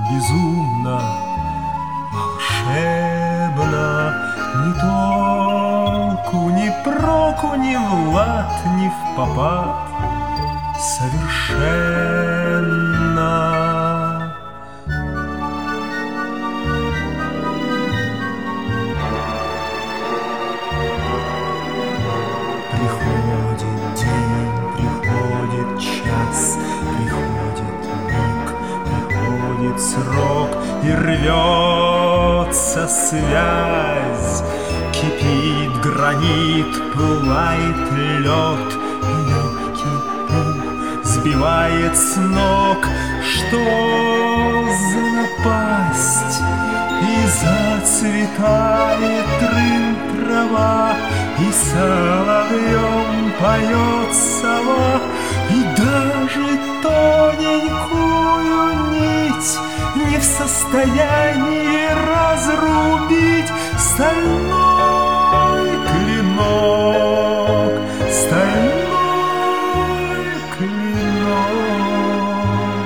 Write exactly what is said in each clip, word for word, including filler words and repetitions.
безумно, волшебно, ни толку, ни проку, ни в лад, ни в попад, совершенно. Приходит день, приходит час, приходит миг, приходит срок, и рвется связь. Кипит гранит, пылает лед, и легкий пух сбивает с ног. Что за напасть? И зацветает рын трава, и соловьем поет сова, и даже тоненькую нить не в состоянии разрубить стальной клинок, стальной клинок.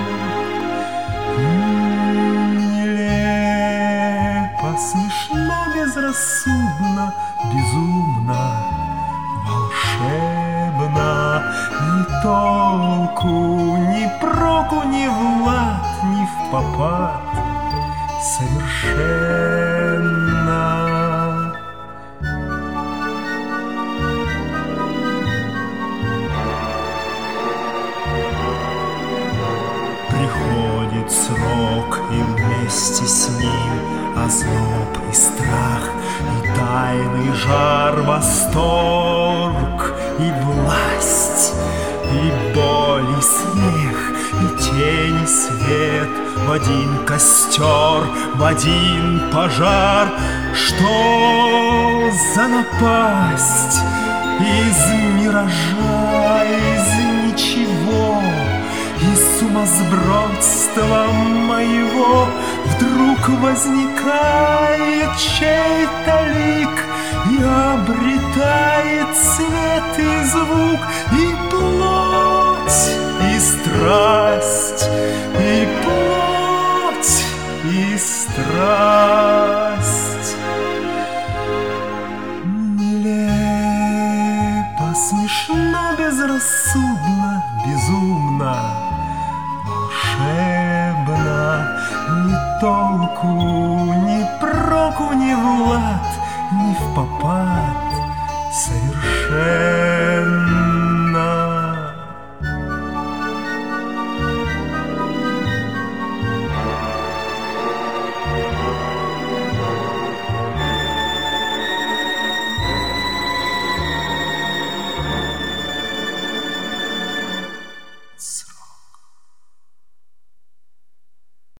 Нелепо, смешно, безрассудно, безумно, волшебно, ни толку, ни проку, ни в лад, ни в попад, совершенно. Приходит срок, и вместе с ним озноб и страх, и тайный жар, восторг, и власть, и боль, и смех, и тень, и свет в один костер, в один пожар. Что за напасть? Из миража, из ничего, из сумасбродства моего вдруг возникает чей-то лик и обретает цвет и звук, и плоть, и страсть, и плоть, и страсть. Нелепо, смешно, безрассудно, безумно, волшебно, ни толку, ни проку, ни в лад, ни в попад,